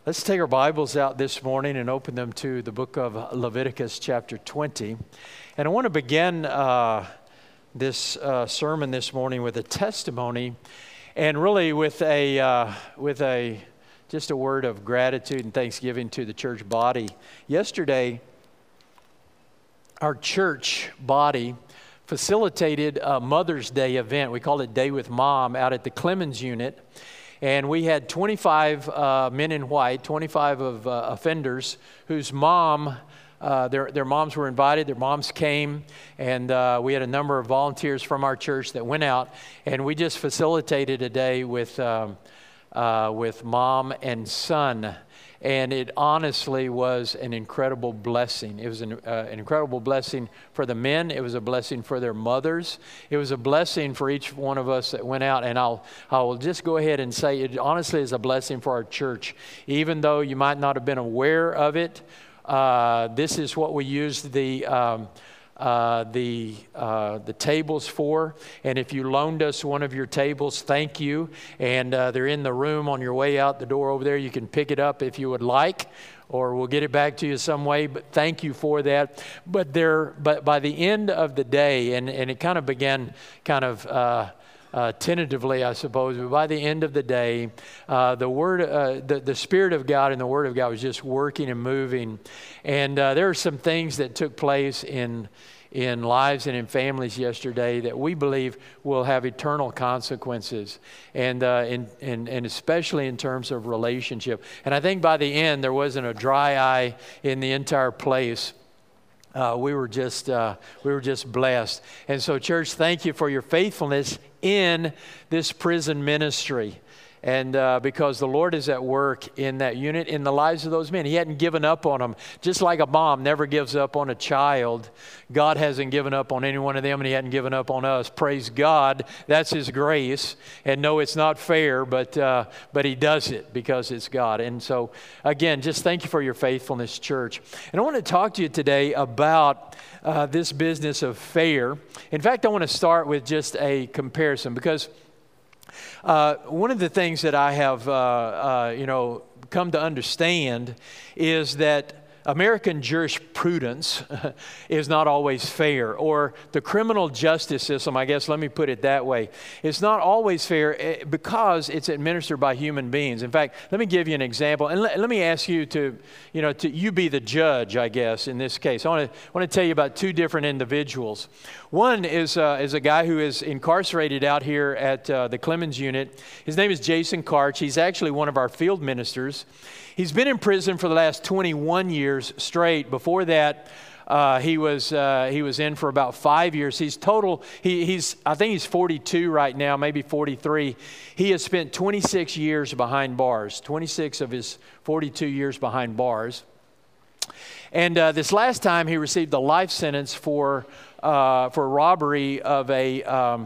Let's take our Bibles out this morning and open them to the book of Leviticus chapter 20. And I want to begin this sermon this morning with a testimony and really with just a word of gratitude and thanksgiving to the church body. Yesterday, our church body facilitated a Mother's Day event. We called it Day with Mom out at the Clemens unit. And we had 25 men in white, 25 of offenders whose mom, their moms were invited, their moms came, and we had a number of volunteers from our church that went out, and we just facilitated a day with mom and son. And it honestly was an incredible blessing. It was an incredible blessing for the men. It was a blessing for their mothers. It was a blessing for each one of us that went out. And I will just go ahead and say it honestly is a blessing for our church. Even though you might not have been aware of it, this is what we used the tables for. And if you loaned us one of your tables, thank you. And they're in the room on your way out the door over there. You can pick it up if you would like, or we'll get it back to you some way. But thank you for that. But by the end of the day, and it kind of began tentatively, I suppose, but by the end of the day, the Spirit of God and the Word of God was just working and moving. And there are some things that took place in lives and in families yesterday that we believe will have eternal consequences, and especially in terms of relationship. And I think by the end, there wasn't a dry eye in the entire place. We were just blessed. And so, church, thank you for your faithfulness in this prison ministry. And because the Lord is at work in that unit, in the lives of those men. He hadn't given up on them. Just like a mom never gives up on a child, God hasn't given up on any one of them, and He hadn't given up on us. Praise God. That's His grace. And no, it's not fair, but He does it because it's God. And so, again, just thank you for your faithfulness, church. And I want to talk to you today about this business of fair. In fact, I want to start with just a comparison, because one of the things that I have, come to understand is that American jurisprudence is not always fair, or the criminal justice system, I guess, let me put it that way. It's not always fair because it's administered by human beings. In fact, let me give you an example, and let me ask you to you be the judge, I guess, in this case. I want to tell you about two different individuals. One is a guy who is incarcerated out here at the Clemens unit. His name is Jason Karch. He's actually one of our field ministers. He's been in prison for the last 21 years straight. Before that, he was in for about 5 years. I think he's 42 right now, maybe 43. He has spent 26 years behind bars, 26 of his 42 years behind bars. And this last time, he received a life sentence for robbery of a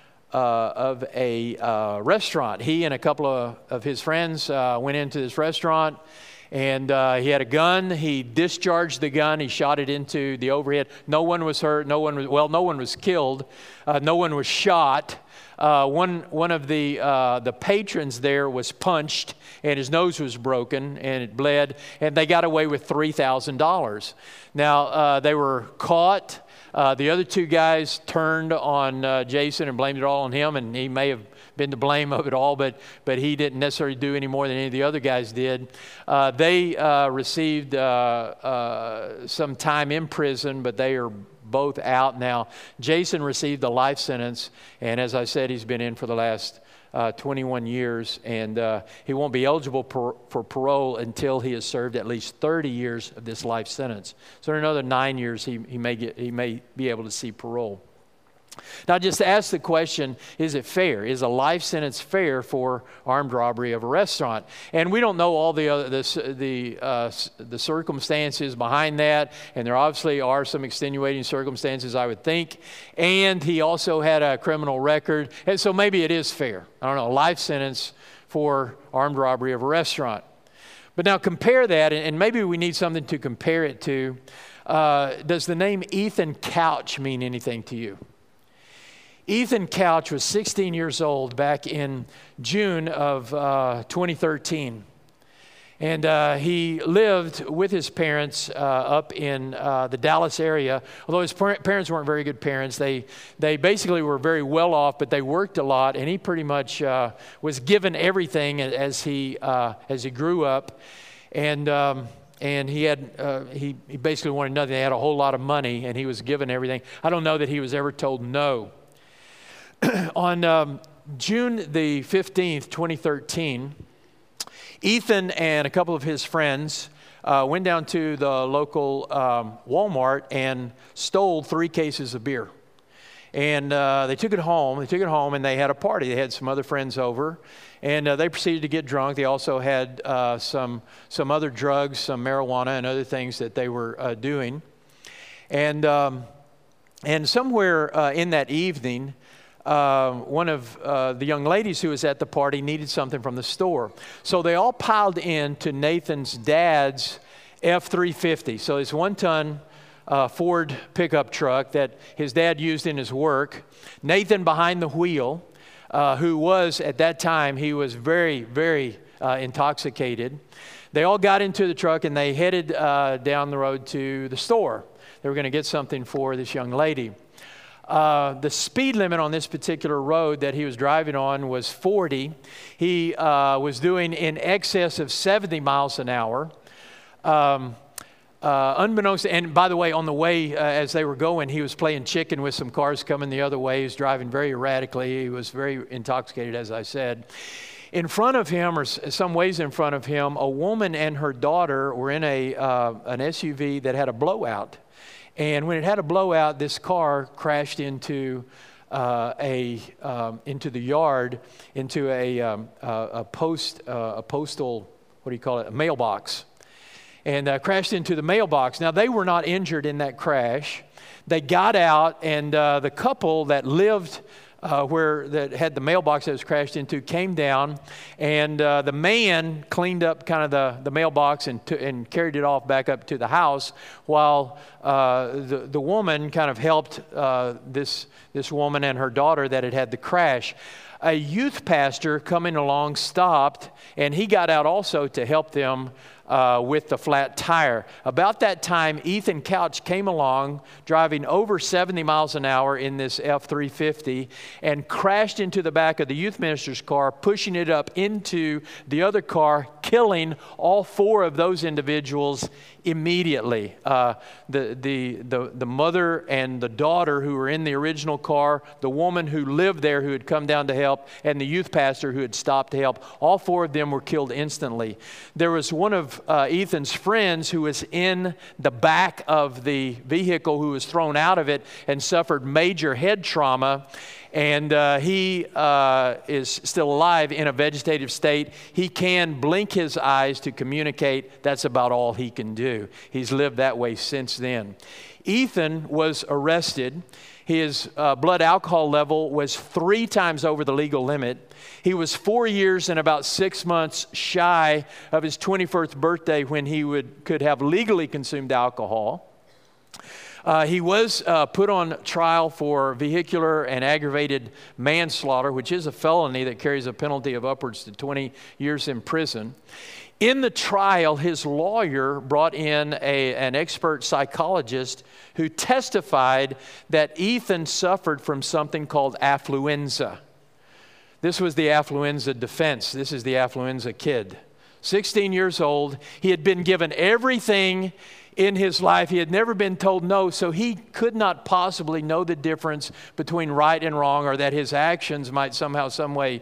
restaurant. He and a couple of his friends went into this restaurant, and he had a gun. He discharged the gun. He shot it into the overhead. No one was hurt. No one was killed. No one was shot. One of the patrons there was punched, and his nose was broken, and it bled, and they got away with $3,000. Now, they were caught. The other two guys turned on Jason and blamed it all on him, and he may have been to blame of it all, but he didn't necessarily do any more than any of the other guys did. They received some time in prison, but they are both out now. Jason received a life sentence, and as I said, he's been in for the last 21 years, and he won't be eligible for parole until he has served at least 30 years of this life sentence. So in another 9 years, he may be able to see parole. Now, just ask the question, is it fair? Is a life sentence fair for armed robbery of a restaurant? And we don't know all the circumstances behind that, and there obviously are some extenuating circumstances, I would think. And he also had a criminal record, and so maybe it is fair. I don't know, a life sentence for armed robbery of a restaurant. But now compare that, and maybe we need something to compare it to. Does the name Ethan Couch mean anything to you? Ethan Couch was 16 years old back in June of 2013. And he lived with his parents up in the Dallas area. Although his parents weren't very good parents, they basically were very well off, but they worked a lot. And he pretty much was given everything as he grew up. And he had he basically wanted nothing. They had a whole lot of money, and he was given everything. I don't know that he was ever told no. On June the 15th, 2013, Ethan and a couple of his friends went down to the local Walmart and stole 3 cases of beer. And they took it home. And they had a party. They had some other friends over, and they proceeded to get drunk. They also had some other drugs, some marijuana and other things that they were doing. And somewhere in that evening, one of the young ladies who was at the party needed something from the store. So they all piled into Nathan's dad's F-350. So it's 1-ton Ford pickup truck that his dad used in his work. Nathan behind the wheel, who was at that time, he was very, very intoxicated. They all got into the truck and they headed down the road to the store. They were going to get something for this young lady. The speed limit on this particular road that he was driving on was 40. He was doing in excess of 70 miles an hour. Unbeknownst, and by the way, on the way as they were going, he was playing chicken with some cars coming the other way. He was driving very erratically. He was very intoxicated, as I said. In front of him, or some ways in front of him, a woman and her daughter were in an SUV that had a blowout. And when it had a blowout, this car crashed into into the yard, into a postal, what do you call it, a mailbox, and crashed into the mailbox. Now, they were not injured in that crash. They got out, and the couple that lived that had the mailbox that was crashed into came down, and the man cleaned up kind of the mailbox and carried it off back up to the house, while the woman kind of helped this woman and her daughter that had the crash. A youth pastor coming along stopped, and he got out also to help them with the flat tire. About that time, Ethan Couch came along driving over 70 miles an hour in this F-350 and crashed into the back of the youth minister's car, pushing it up into the other car, killing all 4 of those individuals immediately. The mother and the daughter who were in the original car, the woman who lived there who had come down to help, and the youth pastor who had stopped to help. All 4 of them were killed instantly. There was one of Ethan's friends who was in the back of the vehicle who was thrown out of it and suffered major head trauma. And he is still alive in a vegetative state. He can blink his eyes to communicate. That's about all he can do. He's lived that way since then. Ethan was arrested. His blood alcohol level was 3 times over the legal limit. He was 4 years and about 6 months shy of his 21st birthday when he could have legally consumed alcohol. He was put on trial for vehicular and aggravated manslaughter, which is a felony that carries a penalty of upwards to 20 years in prison. In the trial, his lawyer brought in an expert psychologist who testified that Ethan suffered from something called affluenza. This was the affluenza defense. This is the affluenza kid. 16 years old. He had been given everything in his life. He had never been told no, so he could not possibly know the difference between right and wrong, or that his actions might somehow, some way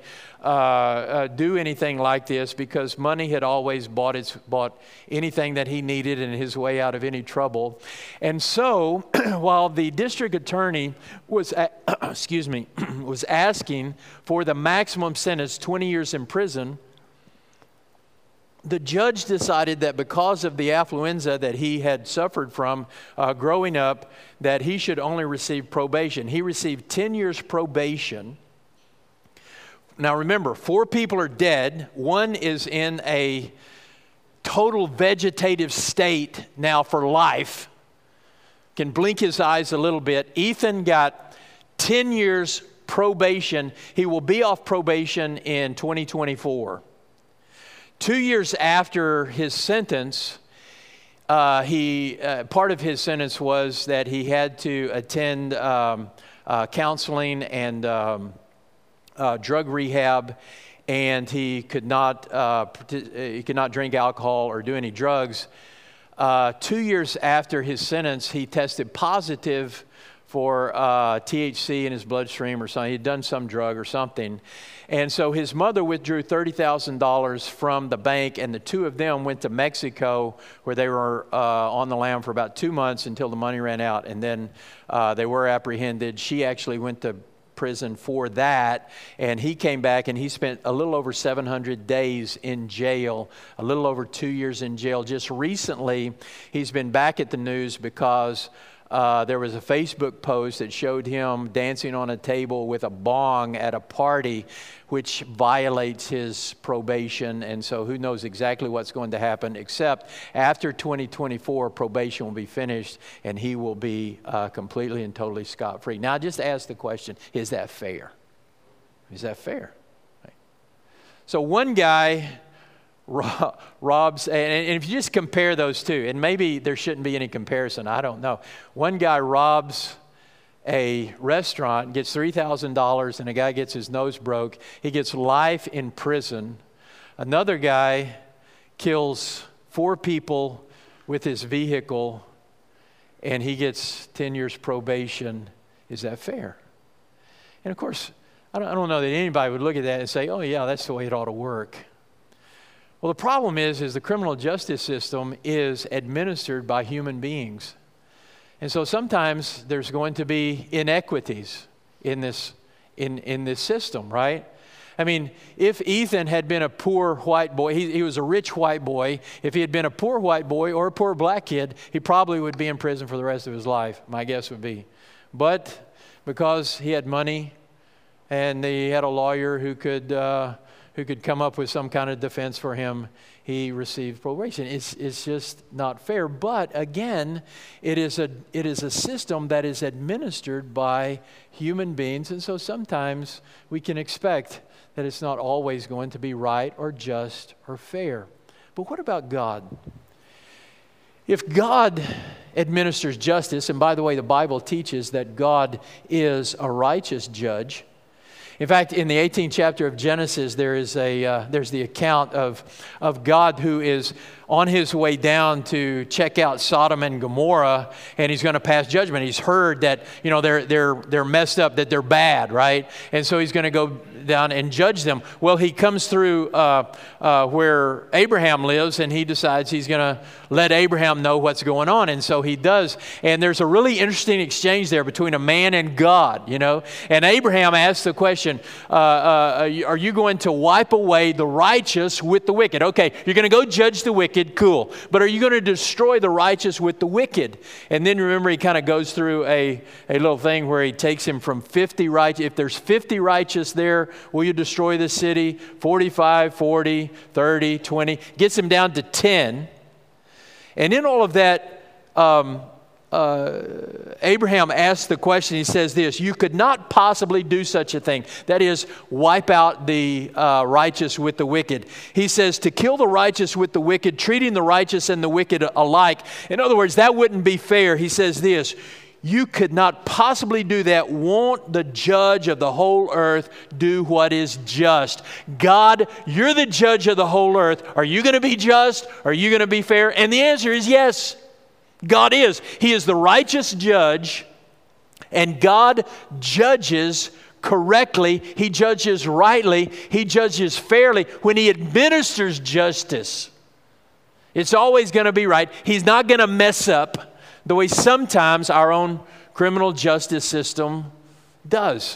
do anything like this, because money had always bought anything that he needed and his way out of any trouble. And so while the district attorney was was asking for the maximum sentence, 20 years in prison, the judge decided that because of the affluenza that he had suffered from growing up, that he should only receive probation. He received 10 years probation. Now remember, 4 people are dead. 1 is in a total vegetative state now for life. Can blink his eyes a little bit. Ethan got 10 years probation. He will be off probation in 2024. 2 years after his sentence, part of his sentence was that he had to attend counseling and drug rehab, and he could not drink alcohol or do any drugs. 2 years after his sentence, he tested positive for THC in his bloodstream or something. He'd done some drug or something. And so his mother withdrew $30,000 from the bank, and the two of them went to Mexico, where they were on the lam for about 2 months until the money ran out, and then they were apprehended. She actually went to prison for that, and he came back and he spent a little over 700 days in jail, a little over 2 years in jail. Just recently, he's been back at the news because there was a Facebook post that showed him dancing on a table with a bong at a party, which violates his probation. And so who knows exactly what's going to happen, except after 2024, probation will be finished and he will be completely and totally scot-free. Now, I just ask the question, is that fair? Is that fair? Right. So one guy robs, and if you just compare those two, and maybe there shouldn't be any comparison, I don't know. One guy robs a restaurant, gets $3,000, and a guy gets his nose broke. He gets life in prison. Another guy kills 4 people with his vehicle, and he gets 10 years probation. Is that fair? And of course, I don't know that anybody would look at that and say, oh yeah, that's the way it ought to work. Well, the problem is the criminal justice system is administered by human beings. And so sometimes there's going to be inequities in this system, right? I mean, if Ethan had been a poor white boy, he was a rich white boy. If he had been a poor white boy or a poor black kid, he probably would be in prison for the rest of his life, my guess would be. But because he had money and he had a lawyer who could come up with some kind of defense for him, he received probation. It's just not fair. But again, it is a system that is administered by human beings, and so sometimes we can expect that it's not always going to be right or just or fair. But what about God? If God administers justice, and by the way, the Bible teaches that God is a righteous judge. In fact, in the 18th chapter of Genesis, there's the account of God who is on his way down to check out Sodom and Gomorrah, and he's going to pass judgment. He's heard that they're messed up, that they're bad, right? And so he's going to go down and judge them. Well, he comes through where Abraham lives, and he decides he's going to let Abraham know what's going on, and so he does. And there's a really interesting exchange there between a man and God, And Abraham asks the question, are you going to wipe away the righteous with the wicked? Okay, you're going to go judge the wicked, cool. But are you going to destroy the righteous with the wicked? And then remember, he kind of goes through a little thing where he takes him from 50 righteous. If there's 50 righteous there, will you destroy the city? 45, 40, 30, 20. Gets him down to 10. And in all of that, Abraham asked the question, he says this, you could not possibly do such a thing. That is, wipe out the righteous with the wicked. He says to kill the righteous with the wicked, treating the righteous and the wicked alike. In other words, that wouldn't be fair. He says this, you could not possibly do that. Won't the judge of the whole earth do what is just? God, you're the judge of the whole earth. Are you going to be just? Are you going to be fair? And the answer is yes. God is. He is the righteous judge, and God judges correctly. He judges rightly. He judges fairly. When he administers justice, it's always going to be right. He's not going to mess up the way sometimes our own criminal justice system does.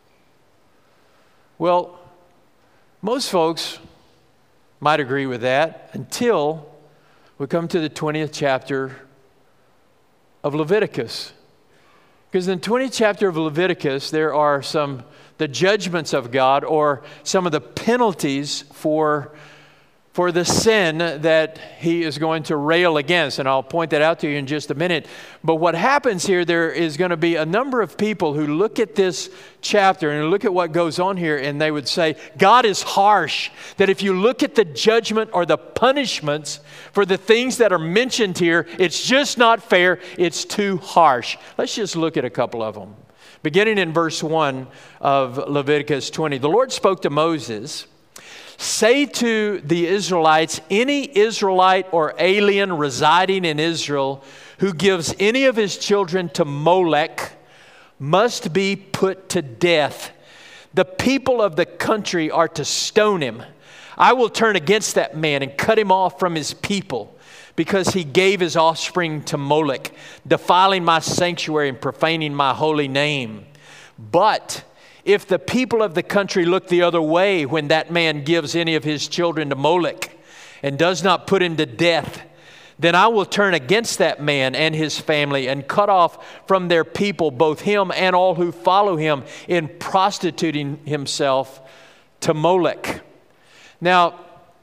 Well, most folks might agree with that until we come to the 20th chapter of Leviticus. Because in the 20th chapter of Leviticus, there are the judgments of God, or some of the penalties for for the sin that he is going to rail against. And I'll point that out to you in just a minute. But what happens here, there is going to be a number of people who look at this chapter and look at what goes on here, and they would say, God is harsh. That if you look at the judgment or the punishments for the things that are mentioned here, it's just not fair. It's too harsh. Let's just look at a couple of them. Beginning in verse 1 of Leviticus 20, the Lord spoke to Moses, say to the Israelites, any Israelite or alien residing in Israel who gives any of his children to Molech must be put to death. The people of the country are to stone him. I will turn against that man and cut him off from his people, because he gave his offspring to Molech, defiling my sanctuary and profaning my holy name. But if the people of the country look the other way when that man gives any of his children to Molech and does not put him to death, then I will turn against that man and his family and cut off from their people both him and all who follow him in prostituting himself to Molech. Now,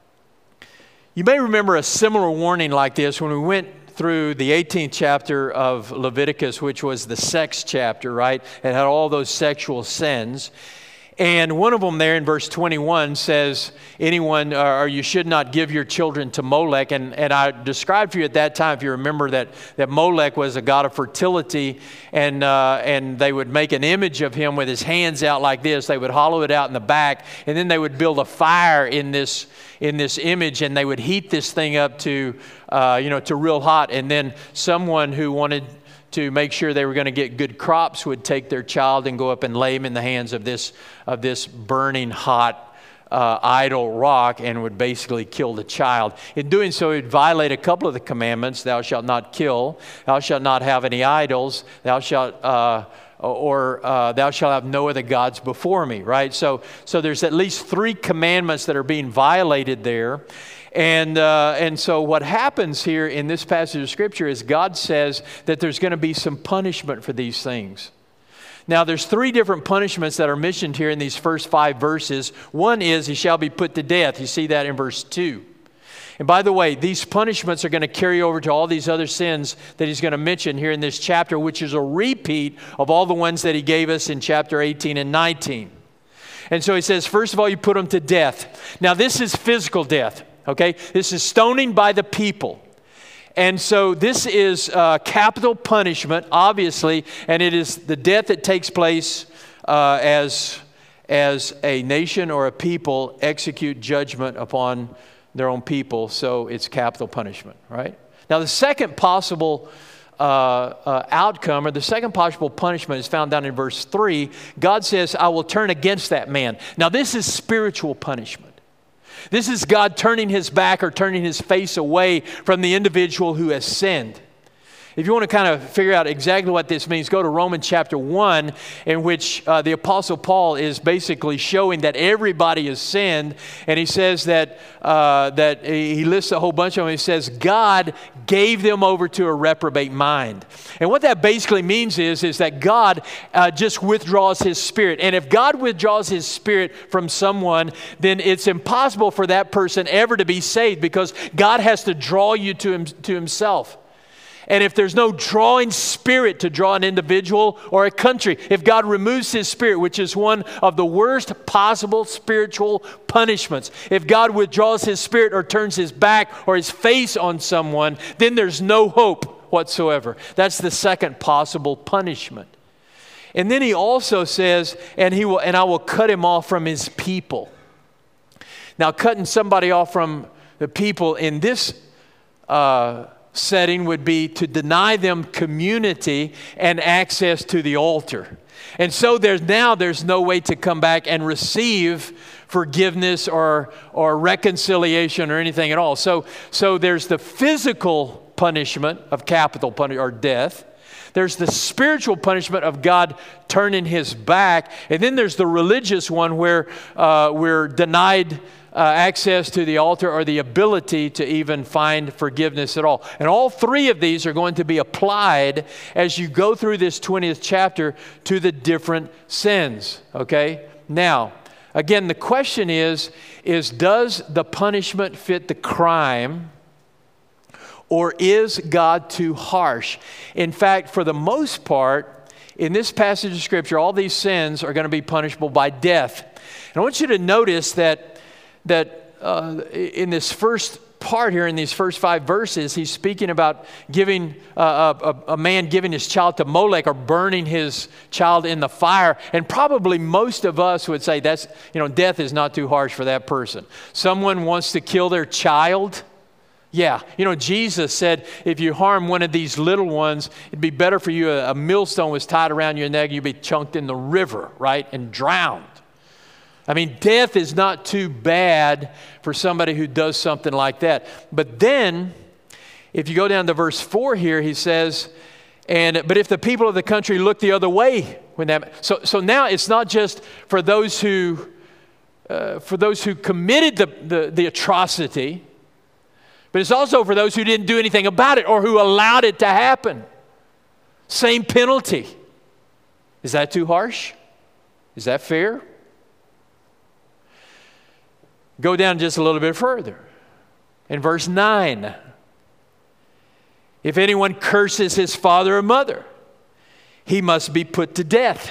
you may remember a similar warning like this when we went through the 18th chapter of Leviticus, which was the sex chapter, right? It had all those sexual sins. And one of them there in verse 21 says, anyone, or you should not give your children to Molech. And I described for you at that time, if you remember, that Molech was a god of fertility, and they would make an image of him with his hands out like this. They would hollow it out in the back, and then they would build a fire in this image, and they would heat this thing up to real hot. And then someone who wanted to make sure they were going to get good crops would take their child and go up and lay him in the hands of this burning hot idol rock, and would basically kill the child. In doing so, it would violate a couple of the commandments. Thou shalt not kill. Thou shalt not have any idols. Thou shalt thou shalt have no other gods before me. Right. So there's at least 3 commandments that are being violated there. And so what happens here in this passage of Scripture is God says that there's going to be some punishment for these things. Now, there's 3 different punishments that are mentioned here in these first 5 verses. One is he shall be put to death. You see that in verse 2. And by the way, these punishments are going to carry over to all these other sins that he's going to mention here in this chapter, which is a repeat of all the ones that he gave us in chapter 18 and 19. And so he says, first of all, you put them to death. Now, this is physical death. Okay, this is stoning by the people. And so this is capital punishment, obviously, and it is the death that takes place as a nation or a people execute judgment upon their own people. So it's capital punishment, right? Now, the second possible outcome, or the second possible punishment, is found down in verse 3. God says, I will turn against that man. Now, this is spiritual punishment. This is God turning his back or turning his face away from the individual who has sinned. If you want to kind of figure out exactly what this means, go to Romans chapter 1, in which the Apostle Paul is basically showing that everybody has sinned. And he says that he lists a whole bunch of them. He says, God gave them over to a reprobate mind. And what that basically means is that God just withdraws his Spirit. And if God withdraws his Spirit from someone, then it's impossible for that person ever to be saved, because God has to draw you to himself. And if there's no drawing Spirit to draw an individual or a country, if God removes his Spirit, which is one of the worst possible spiritual punishments, if God withdraws his Spirit or turns his back or his face on someone, then there's no hope whatsoever. That's the second possible punishment. And then he also says, and I will cut him off from his people. Now, cutting somebody off from the people in this setting would be to deny them community and access to the altar. And so there's no way to come back and receive forgiveness or reconciliation or anything at all. So there's the physical punishment of capital punishment or death. There's the spiritual punishment of God turning his back. And then there's the religious one where we're denied access to the altar or the ability to even find forgiveness at all. And all 3 of these are going to be applied as you go through this 20th chapter to the different sins. Okay? Now, Again, the question is does the punishment fit the crime, or is God too harsh? In fact, for the most part, in this passage of Scripture, all these sins are going to be punishable by death. And I want you to notice that in this first part here, in these first 5 verses, he's speaking about giving a man giving his child to Molech, or burning his child in the fire. And probably most of us would say that's, death is not too harsh for that person. Someone wants to kill their child. Yeah, Jesus said, if you harm one of these little ones, it'd be better for you a millstone was tied around your neck, you'd be chunked in the river, right, and drowned. I mean, death is not too bad for somebody who does something like that. But then, if you go down to verse 4 here, he says, but if the people of the country look the other way, so now it's not just for those who committed the atrocity, but it's also for those who didn't do anything about it or who allowed it to happen. Same penalty. Is that too harsh? Is that fair? Go down just a little bit further. In verse 9, if anyone curses his father or mother, he must be put to death.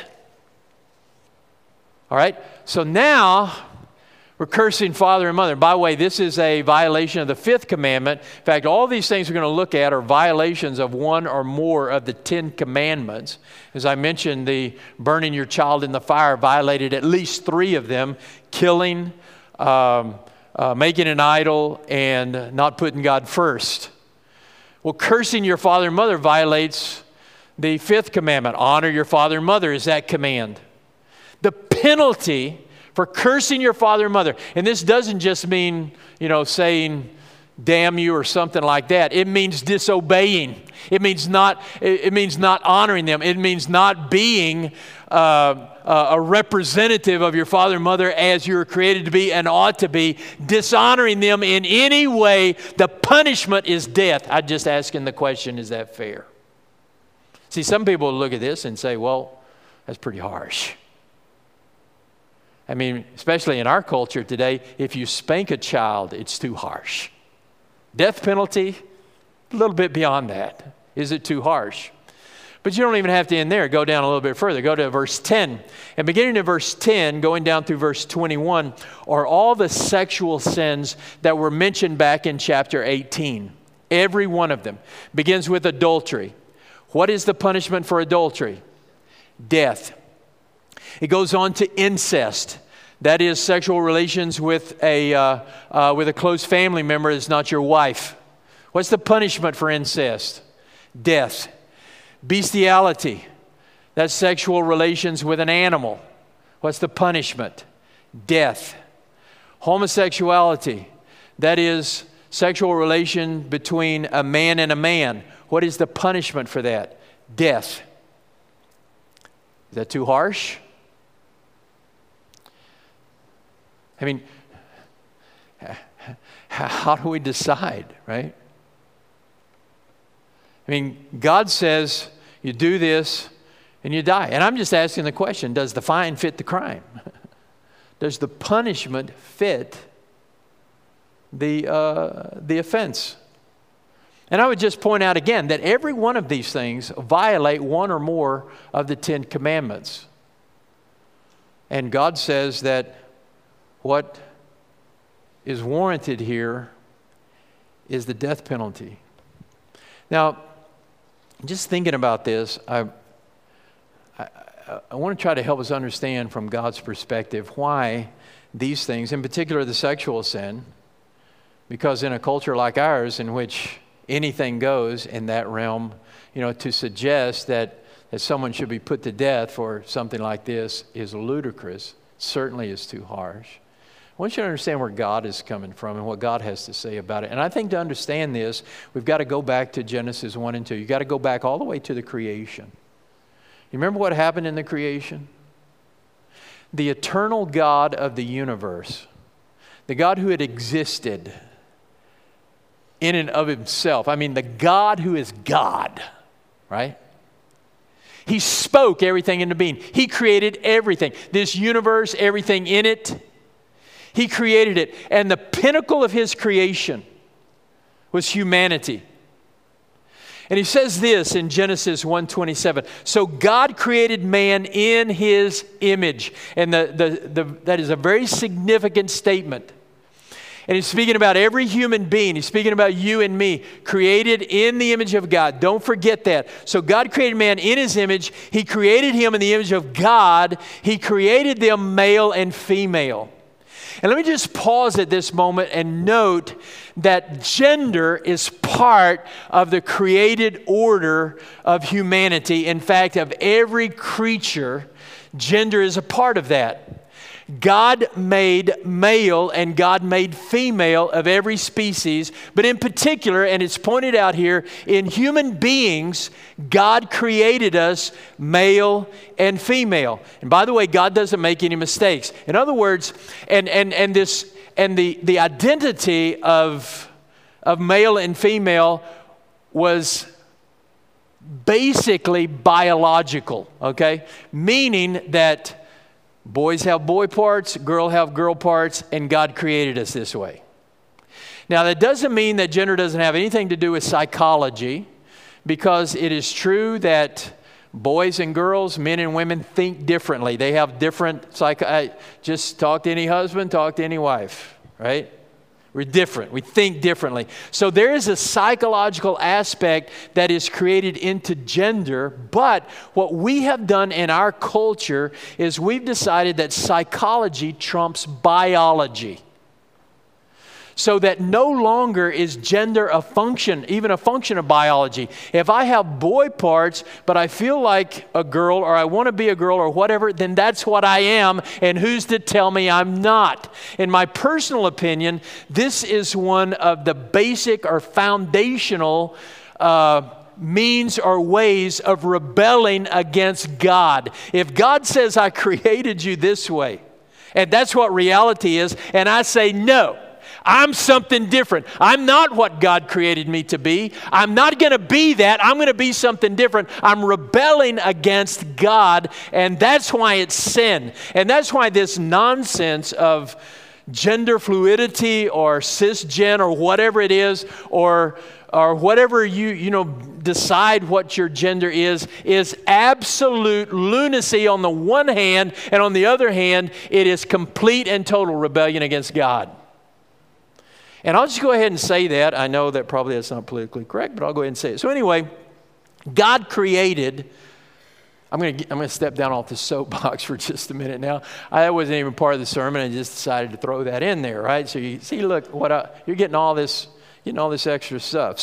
All right? So now we're cursing father and mother. By the way, this is a violation of the 5th commandment. In fact, all these things we're going to look at are violations of one or more of the 10 commandments. As I mentioned, the burning your child in the fire violated at least 3 of them: killing, making an idol, and not putting God first. Well, cursing your father and mother violates the 5th commandment. Honor your father and mother is that command. The penalty for cursing your father and mother, and this doesn't just mean, saying damn you or something like that. It means disobeying. It means not honoring them. It means not being a representative of your father and mother as you were created to be and ought to be. Dishonoring them in any way, the punishment is death. I'm just asking the question, is that fair? See, some people look at this and say, well, that's pretty harsh. I mean, especially in our culture today, if you spank a child, it's too harsh. Death penalty, a little bit beyond that. Is it too harsh? But you don't even have to end there. Go down a little bit further. Go to verse 10. And beginning in verse 10, going down through verse 21, are all the sexual sins that were mentioned back in chapter 18. Every one of them begins with adultery. What is the punishment for adultery? Death. It goes on to incest. That is sexual relations with a close family member that's not your wife. What's the punishment for incest? Death. Bestiality. That's sexual relations with an animal. What's the punishment? Death. Homosexuality. That is sexual relation between a man and a man. What is the punishment for that? Death. Is that too harsh? I mean, how do we decide, right? I mean, God says you do this and you die. And I'm just asking the question, does the fine fit the crime? Does the punishment fit the offense? And I would just point out again that every one of these things violate one or more of the 10 commandments. And God says that what is warranted here is the death penalty. Now, just thinking about this, I want to try to help us understand from God's perspective why these things, in particular the sexual sin, because in a culture like ours in which anything goes in that realm, to suggest that someone should be put to death for something like this is ludicrous, certainly is too harsh. I want you to understand where God is coming from and what God has to say about it. And I think to understand this, we've got to go back to Genesis 1 and 2. You've got to go back all the way to the creation. You remember what happened in the creation? The eternal God of the universe, the God who had existed in and of himself, I mean the God who is God, right? He spoke everything into being. He created everything. This universe, everything in it. He created it. And the pinnacle of his creation was humanity. And he says this in Genesis 1:27. So God created man in his image. And that is a very significant statement. And he's speaking about every human being. He's speaking about you and me, created in the image of God. Don't forget that. So God created man in his image. He created him in the image of God. He created them male and female. And let me just pause at this moment and note that gender is part of the created order of humanity. In fact, of every creature, gender is a part of that. God made male and God made female of every species, but in particular, and it's pointed out here, in human beings, God created us male and female. And by the way, God doesn't make any mistakes. In other words, the identity of male and female was basically biological, okay? Meaning that boys have boy parts, girls have girl parts, and God created us this way. Now, that doesn't mean that gender doesn't have anything to do with psychology, because it is true that boys and girls, men and women think differently. They have different just talk to any husband, talk to any wife, right? We're different. We think differently. So there is a psychological aspect that is created into gender, but what we have done in our culture is we've decided that psychology trumps biology. So that no longer is gender a function, even a function of biology. If I have boy parts, but I feel like a girl, or I want to be a girl, or whatever, then that's what I am, and who's to tell me I'm not? In my personal opinion, this is one of the basic or foundational means or ways of rebelling against God. If God says, I created you this way, and that's what reality is, and I say, no, I'm something different. I'm not what God created me to be. I'm not going to be that. I'm going to be something different. I'm rebelling against God, and that's why it's sin. And that's why this nonsense of gender fluidity or cisgen or whatever it is, or whatever you decide what your gender is absolute lunacy on the one hand, and on the other hand, it is complete and total rebellion against God. And I'll just go ahead and say that. I know that probably that's not politically correct, but I'll go ahead and say it. So anyway, God created, I'm going to step down off the soapbox for just a minute now. That wasn't even part of the sermon. I just decided to throw that in there, right? So you see, look, you're getting all this extra stuff.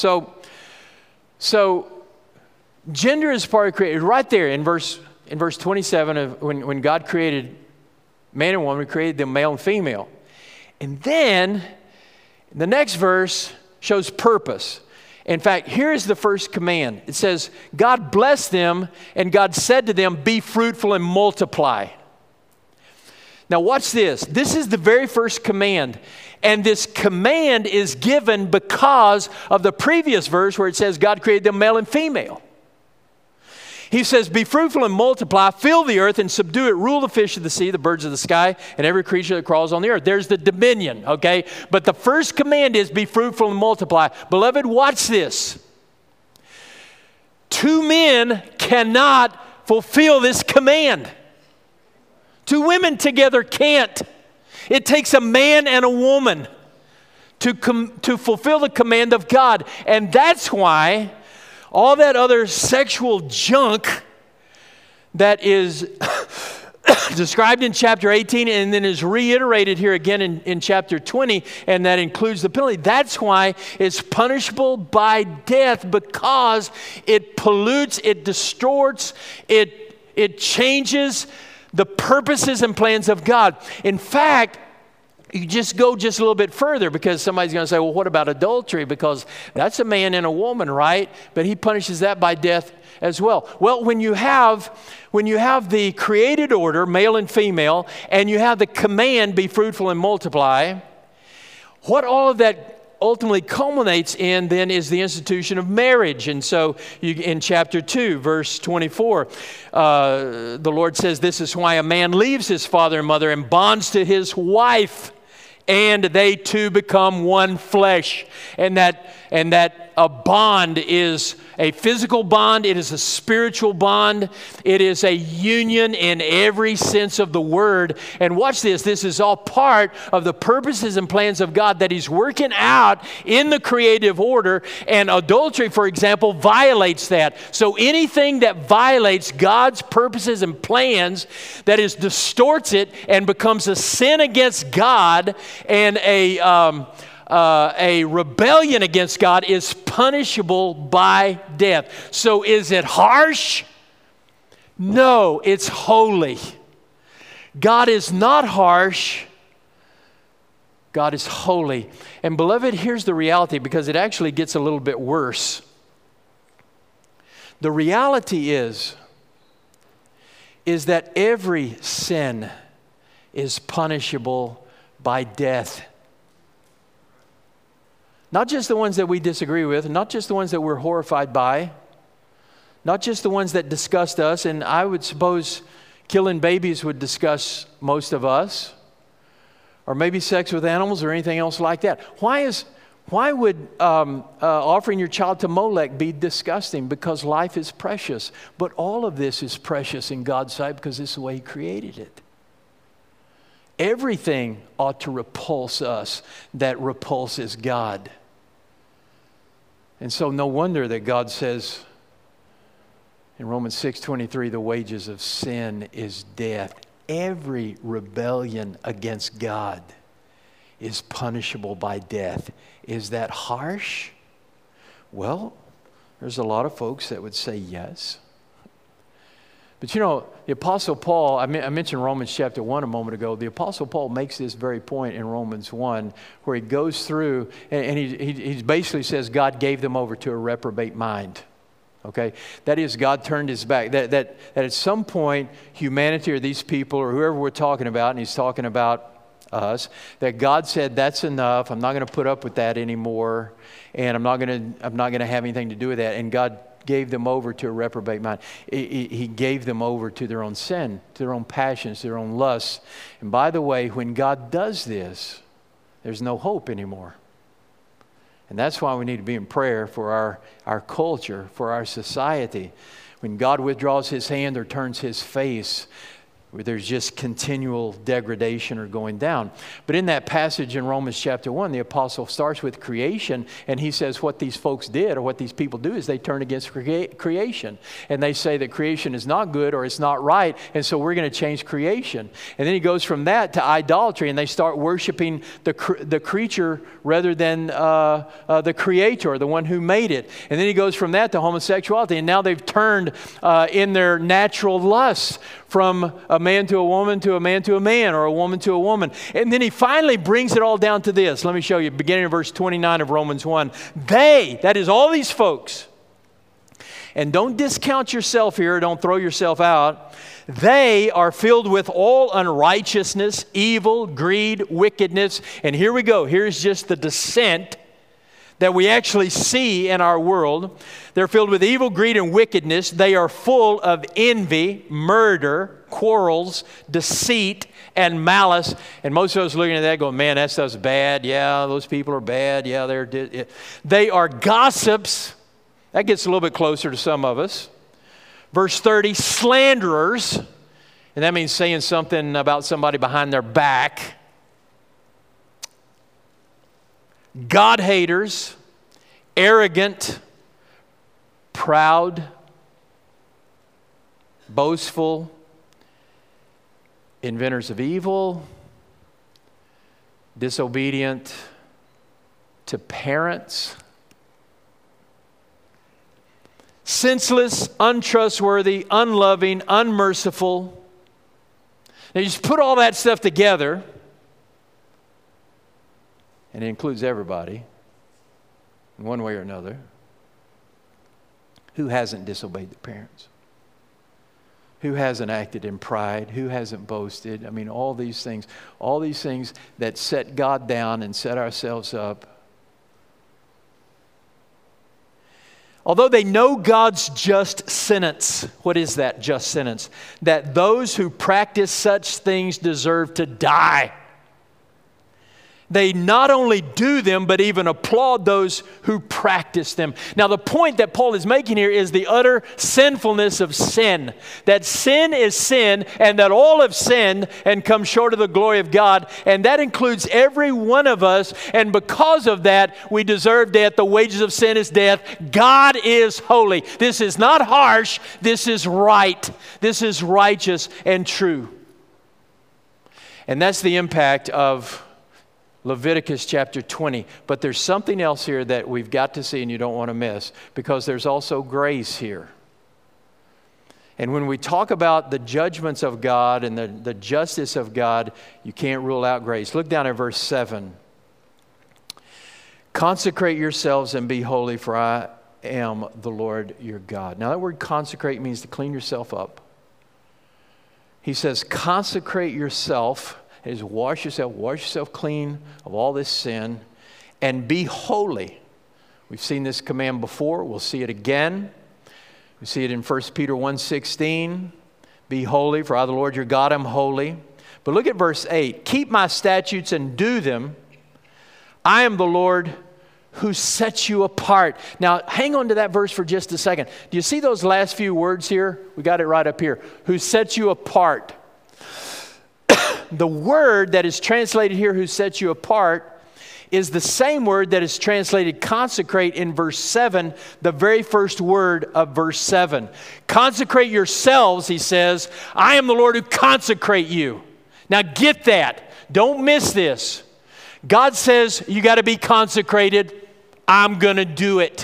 So gender is part of creation. Right there in verse 27 of when God created man and woman, He created them male and female. And then the next verse shows purpose. In fact, here is the first command. It says, God blessed them, and God said to them, be fruitful and multiply. Now watch this. This is the very first command. And this command is given because of the previous verse where it says God created them male and female. He says, be fruitful and multiply, fill the earth and subdue it, rule the fish of the sea, the birds of the sky, and every creature that crawls on the earth. There's the dominion, okay? But the first command is be fruitful and multiply. Beloved, watch this. Two men cannot fulfill this command. Two women together can't. It takes a man and a woman to fulfill the command of God. And that's why all that other sexual junk that is described in chapter 18 and then is reiterated here again in chapter 20, and that includes the penalty. That's why it's punishable by death, because it pollutes, it distorts, it changes the purposes and plans of God. In fact, you just go just a little bit further, because somebody's going to say, well, what about adultery? Because that's a man and a woman, right? But He punishes that by death as well. Well, when you have the created order, male and female, and you have the command, be fruitful and multiply, what all of that ultimately culminates in then is the institution of marriage. And so in chapter 2, verse 24, the Lord says, "This is why a man leaves his father and mother and bonds to his wife, and they two become one flesh." And that a bond is a physical bond. It is a spiritual bond. It is a union in every sense of the word. And watch this. This is all part of the purposes and plans of God that He's working out in the creative order. And adultery, for example, violates that. So anything that violates God's purposes and plans, that is, distorts it and becomes a sin against God and a rebellion against God, is punishable by death. So is it harsh? No, it's holy. God is not harsh. God is holy. And beloved, here's the reality, because it actually gets a little bit worse. The reality is that every sin is punishable by death. Not just the ones that we disagree with, not just the ones that we're horrified by, not just the ones that disgust us, and I would suppose killing babies would disgust most of us, or maybe sex with animals or anything else like that. Why would offering your child to Molech be disgusting? Because life is precious. But all of this is precious in God's sight because this is the way He created it. Everything ought to repulse us that repulses God. And so no wonder that God says in Romans 6:23, the wages of sin is death. Every rebellion against God is punishable by death. Is that harsh? Well, there's a lot of folks that would say yes. But you know, the Apostle Paul, I mentioned Romans chapter 1 a moment ago. The Apostle Paul makes this very point in Romans 1, where he goes through and he basically says God gave them over to a reprobate mind. Okay? That is, God turned His back. That at some point, humanity or these people or whoever we're talking about, and he's talking about us, that God said, that's enough. I'm not going to put up with that anymore. And I'm not going to have anything to do with that. And God gave them over to a reprobate mind. He gave them over to their own sin, to their own passions, to their own lusts. And by the way, when God does this, there's no hope anymore. And that's why we need to be in prayer for our culture, for our society. When God withdraws His hand or turns His face, where there's just continual degradation or going down. But in that passage in Romans chapter 1, the apostle starts with creation, and he says what these folks did or what these people do is they turn against creation. And they say that creation is not good or it's not right, and so we're going to change creation. And then he goes from that to idolatry, and they start worshiping the creature rather than the creator, the one who made it. And then he goes from that to homosexuality, and now they've turned in their natural lusts from a man to a woman to a man to a man, or a woman to a woman. And then he finally brings it all down to this. Let me show you, beginning in verse 29 of Romans 1. They, that is all these folks, and don't discount yourself here, don't throw yourself out, they are filled with all unrighteousness, evil, greed, wickedness. And here we go. Here's just the descent that we actually see in our world. They're filled with evil, greed, and wickedness. They are full of envy, murder, quarrels, deceit, and malice. And most of us looking at that going, man, that stuff's bad. Yeah, those people are bad. Yeah, they are gossips. That gets a little bit closer to some of us. Verse 30, slanderers. And that means saying something about somebody behind their back. God-haters, arrogant, proud, boastful, inventors of evil, disobedient to parents, senseless, untrustworthy, unloving, unmerciful. Now you just put all that stuff together, and it includes everybody, in one way or another. Who hasn't disobeyed their parents? Who hasn't acted in pride? Who hasn't boasted? I mean, all these things that set God down and set ourselves up Although they know God's just sentence. What is that just sentence? That those who practice such things deserve to die. They not only do them, but even applaud those who practice them. Now, the point that Paul is making here is the utter sinfulness of sin. That sin is sin, and that all have sinned and come short of the glory of God. And that includes every one of us. And because of that, we deserve death. The wages of sin is death. God is holy. This is not harsh. This is right. This is righteous and true. And that's the impact of Leviticus chapter 20. But there's something else here that we've got to see and you don't want to miss, because there's also grace here. And when we talk about the judgments of God and the justice of God, you can't rule out grace. Look down at verse 7. Consecrate yourselves and be holy, for I am the Lord your God. Now that word consecrate means to clean yourself up. He says consecrate yourself. Is wash yourself clean of all this sin, and be holy. We've seen this command before. We'll see it again. We see it in 1 Peter 1:16. Be holy, for I, the Lord your God, am holy. But look at verse 8. Keep my statutes and do them. I am the Lord who sets you apart. Now, hang on to that verse for just a second. Do you see those last few words here? We got it right up here. Who sets you apart. The word that is translated here, who sets you apart, is the same word that is translated consecrate in verse 7, the very first word of verse 7. Consecrate yourselves, he says. I am the Lord who consecrate you. Now get that. Don't miss this. God says you got to be consecrated. I'm going to do it.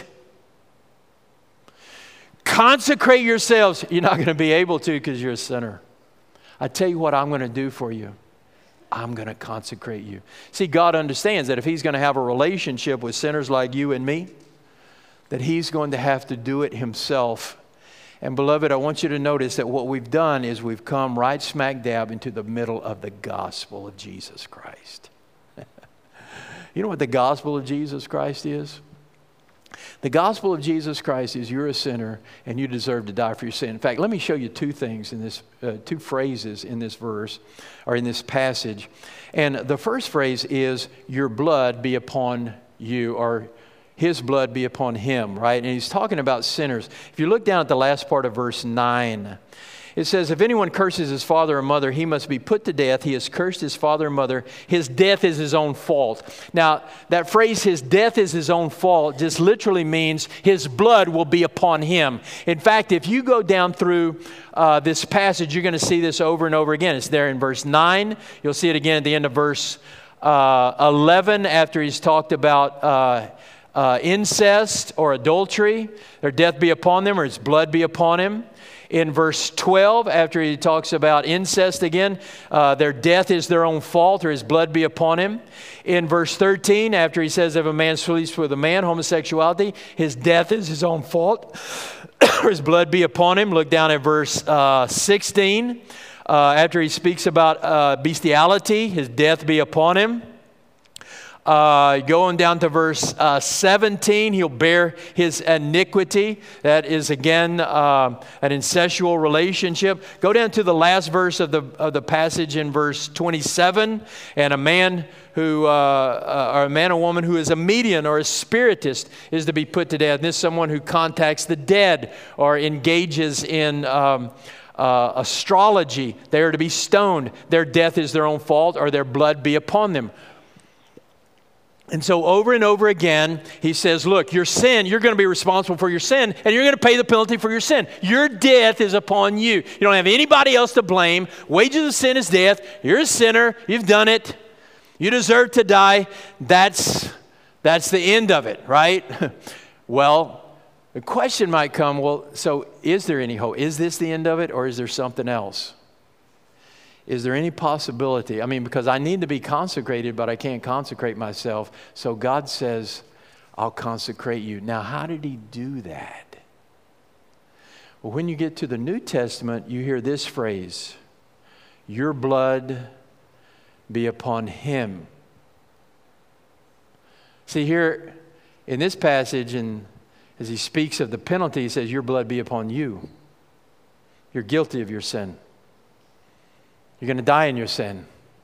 Consecrate yourselves. You're not going to be able to because you're a sinner. I tell you what I'm going to do for you. I'm going to consecrate you. See, God understands that if He's going to have a relationship with sinners like you and me, that He's going to have to do it Himself. And beloved, I want you to notice that what we've done is we've come right smack dab into the middle of the gospel of Jesus Christ. You know what the gospel of Jesus Christ is? The gospel of Jesus Christ is you're a sinner and you deserve to die for your sin. In fact, let me show you two things in this, two phrases in this verse or in this passage. And the first phrase is your blood be upon you, or His blood be upon him, right? And he's talking about sinners. If you look down at the last part of verse 9, it says, if anyone curses his father or mother, he must be put to death. He has cursed his father or mother. His death is his own fault. Now, that phrase, his death is his own fault, just literally means his blood will be upon him. In fact, if you go down through this passage, you're going to see this over and over again. It's there in verse 9. You'll see it again at the end of verse 11 after he's talked about incest or adultery. Their death be upon them, or his blood be upon him. In verse 12, after he talks about incest again, their death is their own fault, or his blood be upon him. In verse 13, after he says, if a man sleeps with a man, homosexuality, his death is his own fault, or his blood be upon him. Look down at verse 16. After he speaks about bestiality, his death be upon him. Going down to verse 17, he'll bear his iniquity. That is again an incestual relationship. Go down to the last verse of the passage in verse 27, and a man who, or a man or woman who is a medium or a spiritist is to be put to death. And this is someone who contacts the dead or engages in astrology. They are to be stoned. Their death is their own fault, or their blood be upon them. And so over and over again, he says, look, your sin, you're going to be responsible for your sin, and you're going to pay the penalty for your sin. Your death is upon you. You don't have anybody else to blame. Wages of sin is death. You're a sinner. You've done it. You deserve to die. That's the end of it, right? Well, the question might come, well, so is there any hope? Is this the end of it, or is there something else? Is there any possibility? I mean, because I need to be consecrated, but I can't consecrate myself. So God says, I'll consecrate you. Now, how did he do that? Well, when you get to the New Testament, you hear this phrase, your blood be upon him. See, here in this passage in as he speaks of the penalty, he says, your blood be upon you. You're guilty of your sin. You're going to die in your sin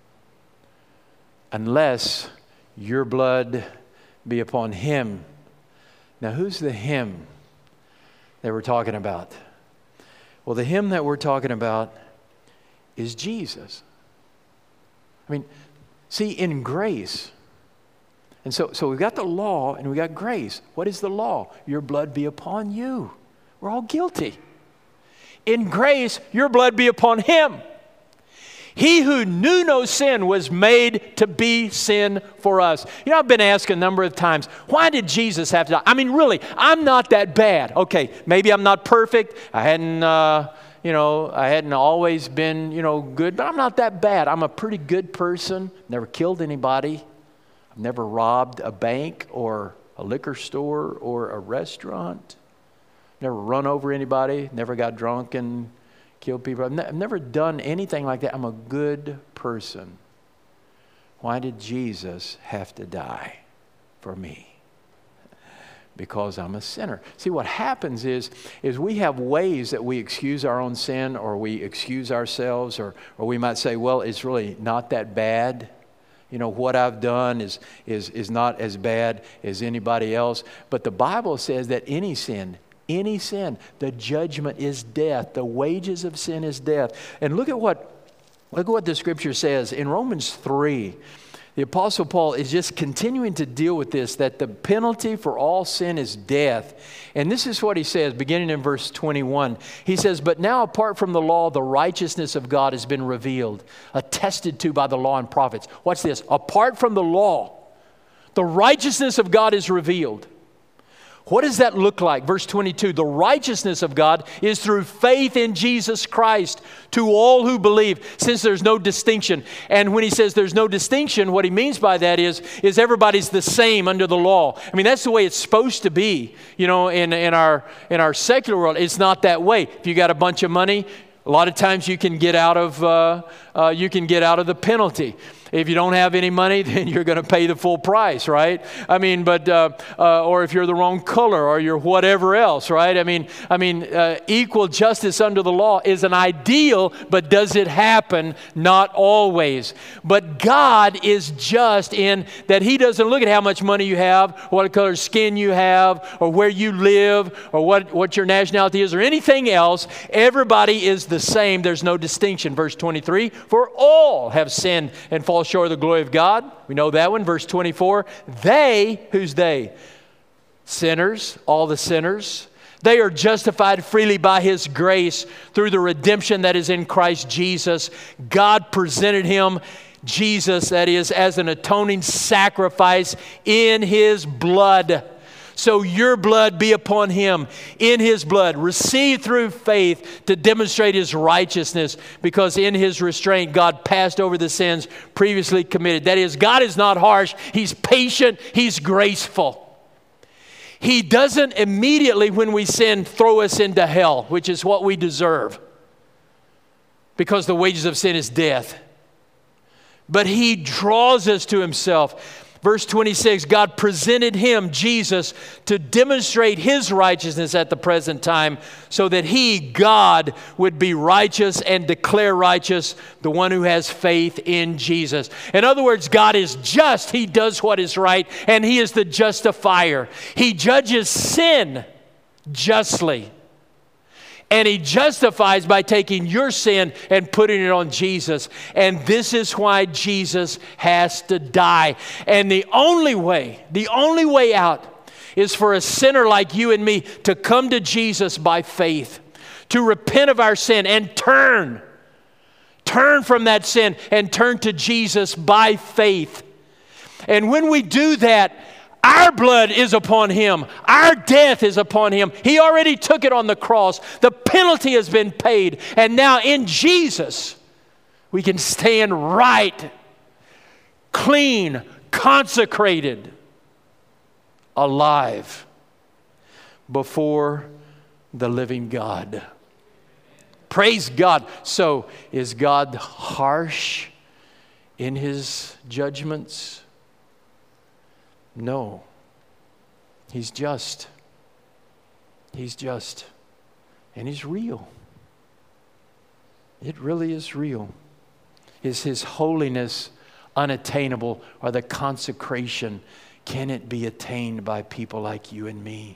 unless your blood be upon him. Now, who's the him that we're talking about? Well, the him that we're talking about is Jesus. I mean, see, in grace, and so we've got the law and we got grace. What is the law? Your blood be upon you. We're all guilty. In grace, your blood be upon him. He who knew no sin was made to be sin for us. You know, I've been asked a number of times, why did Jesus have to die? I mean, really, I'm not that bad. Okay, maybe I'm not perfect. I hadn't always been, good, but I'm not that bad. I'm a pretty good person. Never killed anybody. I've never robbed a bank or a liquor store or a restaurant. Never run over anybody. Never got drunk and killed people. I've never done anything like that. I'm a good person. Why did Jesus have to die for me? Because I'm a sinner. See, what happens is we have ways that we excuse our own sin, or we excuse ourselves, or we might say, well, it's really not that bad. What I've done is not as bad as anybody else. But the Bible says that any sin, the judgment is death. The wages of sin is death. And look at what the scripture says in Romans 3. The Apostle Paul is just continuing to deal with this, that the penalty for all sin is death. And this is what he says, beginning in verse 21. He says, but now apart from the law, the righteousness of God has been revealed, attested to by the law and prophets. Watch this. Apart from the law, the righteousness of God is revealed. What does that look like? Verse 22, the righteousness of God is through faith in Jesus Christ to all who believe, since there's no distinction. And when he says there's no distinction, what he means by that is everybody's the same under the law. I mean, that's the way it's supposed to be. In our secular world, it's not that way. If you got a bunch of money, a lot of times you can get out of the penalty. If you don't have any money, then you're going to pay the full price, right? I mean, or if you're the wrong color, or you're whatever else, right? I mean, equal justice under the law is an ideal, but does it happen? Not always. But God is just in that He doesn't look at how much money you have, what color skin you have, or where you live, or what your nationality is, or anything else. Everybody is the same. There's no distinction. Verse 23, for all have sinned and fall short of the glory of God. We know that one. Verse 24, they, who's they? Sinners, all the sinners. They are justified freely by His grace through the redemption that is in Christ Jesus. God presented Him, Jesus, that is, as an atoning sacrifice in His blood. So your blood be upon Him in His blood, received through faith to demonstrate His righteousness, because in His restraint God passed over the sins previously committed. That is, God is not harsh. He's patient. He's graceful. He doesn't immediately, when we sin, throw us into hell, which is what we deserve, because the wages of sin is death. But He draws us to Himself. Verse 26, God presented Him, Jesus, to demonstrate His righteousness at the present time, so that He, God, would be righteous and declare righteous the one who has faith in Jesus. In other words, God is just. He does what is right, and He is the justifier. He judges sin justly. And He justifies by taking your sin and putting it on Jesus. And this is why Jesus has to die. And the only way out is for a sinner like you and me to come to Jesus by faith, to repent of our sin and turn from that sin and turn to Jesus by faith. And when we do that, our blood is upon Him. Our death is upon Him. He already took it on the cross. The penalty has been paid. And now in Jesus, we can stand right, clean, consecrated, alive before the living God. Praise God. So, is God harsh in His judgments? No. He's just. He's just, and He's real. It really is real. Is His holiness unattainable, or the consecration, can it be attained by people like you and me?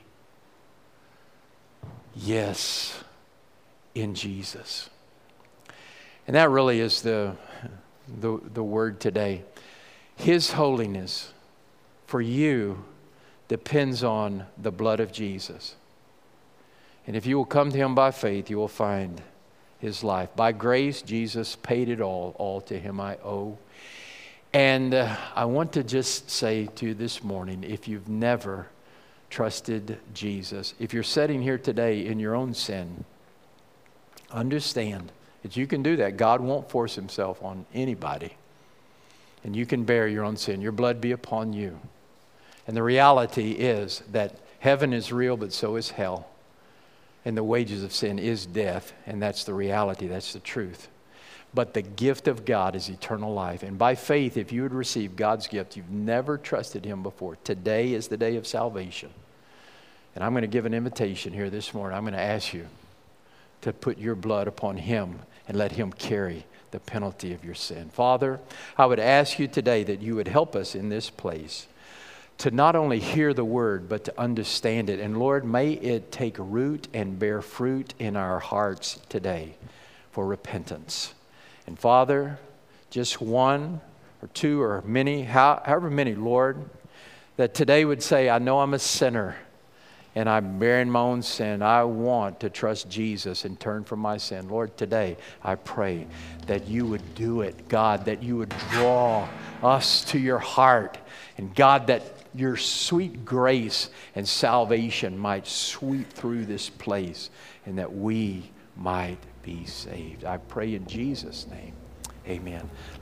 Yes, in Jesus. And that really is the word today. His holiness for you depends on the blood of Jesus. And if you will come to Him by faith, you will find His life. By grace, Jesus paid it all to Him I owe. And I want to just say to you this morning, if you've never trusted Jesus, if you're sitting here today in your own sin, understand that you can do that. God won't force Himself on anybody. And you can bear your own sin. Your blood be upon you. And the reality is that heaven is real, but so is hell. And the wages of sin is death. And that's the reality. That's the truth. But the gift of God is eternal life. And by faith, if you would receive God's gift, you've never trusted Him before. Today is the day of salvation. And I'm going to give an invitation here this morning. I'm going to ask you to put your blood upon Him and let Him carry the penalty of your sin. Father, I would ask you today that you would help us in this place to not only hear the word, but to understand it. And Lord, may it take root and bear fruit in our hearts today for repentance. And Father, just one or two or many, however many, Lord, that today would say, I know I'm a sinner and I'm bearing my own sin. I want to trust Jesus and turn from my sin. Lord, today I pray that you would do it, God, that you would draw us to your heart. And God, that your sweet grace and salvation might sweep through this place and that we might be saved. I pray in Jesus' name. Amen.